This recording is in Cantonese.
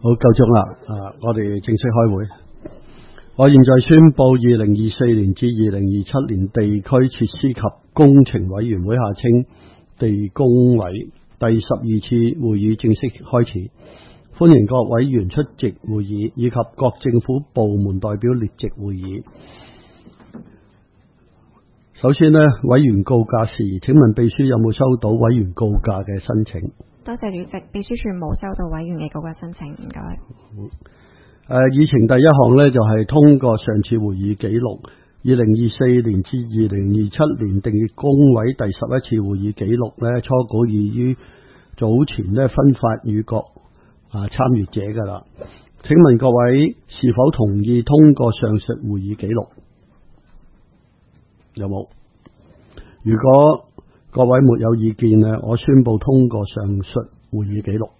好，夠鐘啦！我哋正式開會。我現在宣布2024年至2027年地區設施及工程委員會下稱地工委第12次會議正式開始，歡迎各委員出席會議，以及各政府部門代表列席會議。首先呢，委員告假事宜，請問秘書有冇收到委員告假嘅申請？ 多謝主席，秘書處冇收到委員嘅告假申請，唔該。 議程第一項呢，就係通過上次會議記錄，2024年至2027年定月工委第11次會議記錄呢，初稿已於早前呢分發予各參與者㗎啦。請問各位是否同意通過上述會議記錄？有冇？如果各位沒有意見呢，我宣布通過上述會議記錄。